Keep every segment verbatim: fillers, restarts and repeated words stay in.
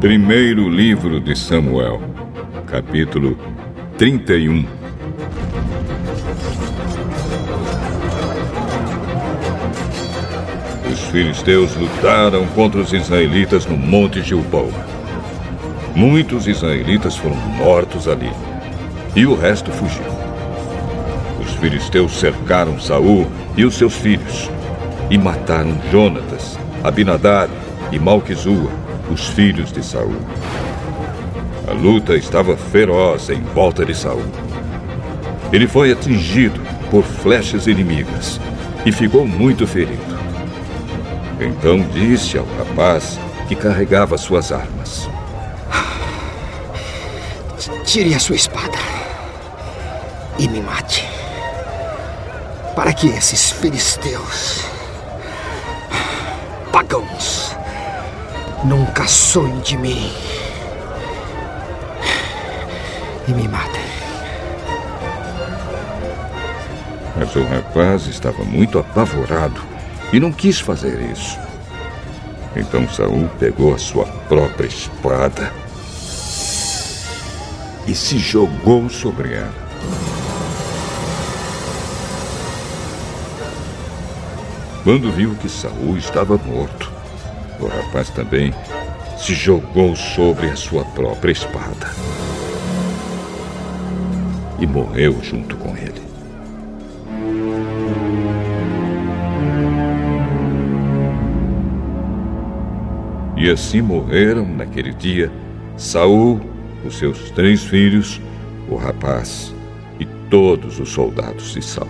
Primeiro livro de Samuel, capítulo trinta e um. Os filisteus lutaram contra os israelitas no Monte Gilboa. Muitos israelitas foram mortos ali, e o resto fugiu. Os filisteus cercaram Saul e os seus filhos, e mataram Jonatas, Abinadab e Malquizua, os filhos de Saul. A luta estava feroz em volta de Saul. Ele foi atingido por flechas inimigas e ficou muito ferido. Então disse ao rapaz que carregava suas armas: Tire a sua espada e me mate, para que esses filisteus pagãos nunca sonhem de mim e me matem. Mas o rapaz estava muito apavorado e não quis fazer isso. Então Saul pegou a sua própria espada e se jogou sobre ela. Quando viu que Saul estava morto, o rapaz também se jogou sobre a sua própria espada e morreu junto com ele. E assim morreram naquele dia Saul, os seus três filhos, o rapaz e todos os soldados de Saul.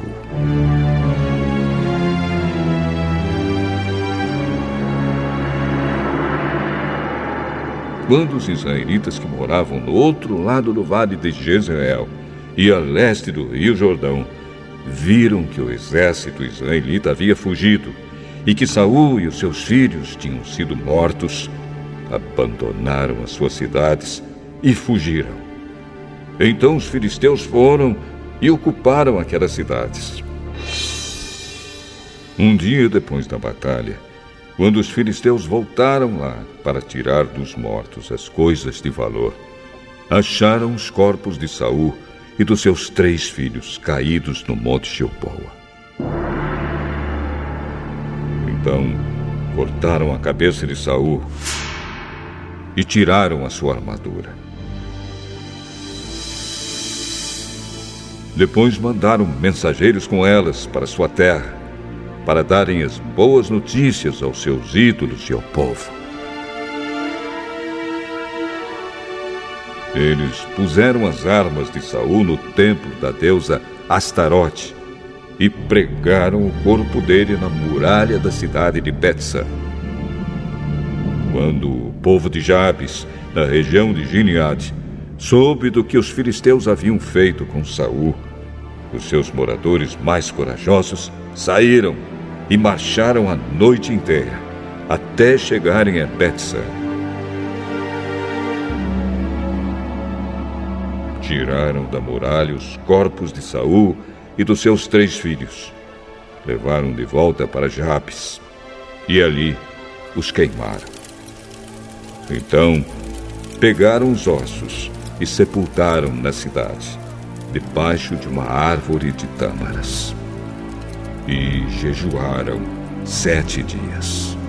Quando os israelitas que moravam no outro lado do vale de Jezreel e a leste do rio Jordão viram que o exército israelita havia fugido e que Saul e os seus filhos tinham sido mortos, abandonaram as suas cidades e fugiram. Então os filisteus foram e ocuparam aquelas cidades. Um dia depois da batalha, quando os filisteus voltaram lá para tirar dos mortos as coisas de valor, acharam os corpos de Saul e dos seus três filhos caídos no Monte Gilboa. Então cortaram a cabeça de Saul e tiraram a sua armadura. Depois mandaram mensageiros com elas para sua terra, para darem as boas notícias aos seus ídolos e ao povo. Eles puseram as armas de Saul no templo da deusa Astarote e pregaram o corpo dele na muralha da cidade de Bet-san. Quando o povo de Jabes, na região de Gileade, soube do que os filisteus haviam feito com Saul, os seus moradores mais corajosos saíram e marcharam a noite inteira, até chegarem a Bet-san. Tiraram da muralha os corpos de Saul e dos seus três filhos. Levaram de volta para Jabes e ali os queimaram. Então pegaram os ossos e sepultaram na cidade, debaixo de uma árvore de tâmaras. E jejuaram sete dias.